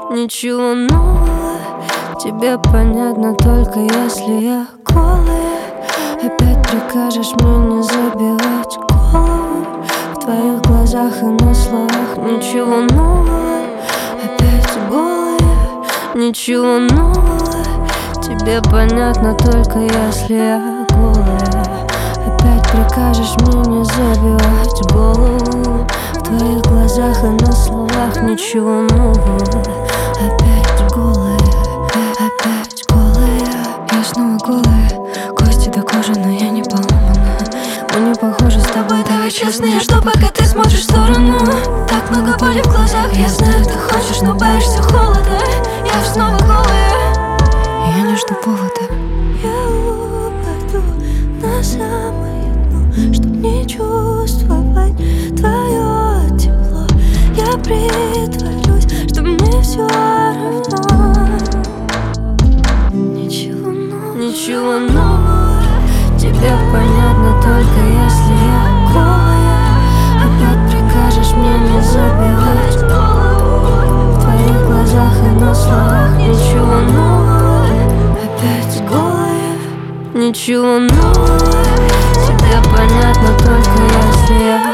Ничего нового, тебе понятно только если я голая. Опять прикажешь мне не забивать голову. В твоих глазах и на словах ничего нового. Опять голая, ничего нового, тебе понятно только если я голая. Опять прикажешь мне не забивать голову. В твоих глазах и на словах ничего нового. Опять голая, опять голая. Я снова голая, кости до кожи, но я не поломана. Мы не похожи с тобой, давай честно. Я жду, пока ты смотришь в сторону. Так много боли в глазах, я знаю, ты хочешь, но боишься холода. Я снова голая, я не жду повода. Я упаду на самое дно, чтоб не чувствовать твое тепло. Я притворюсь, что мне все равно. Ничего нового, тебе понятно только если я голая. Опять прикажешь мне не забивать голову. В твоих глазах и на словах ничего нового. Опять голая, ничего нового, тебе понятно только если я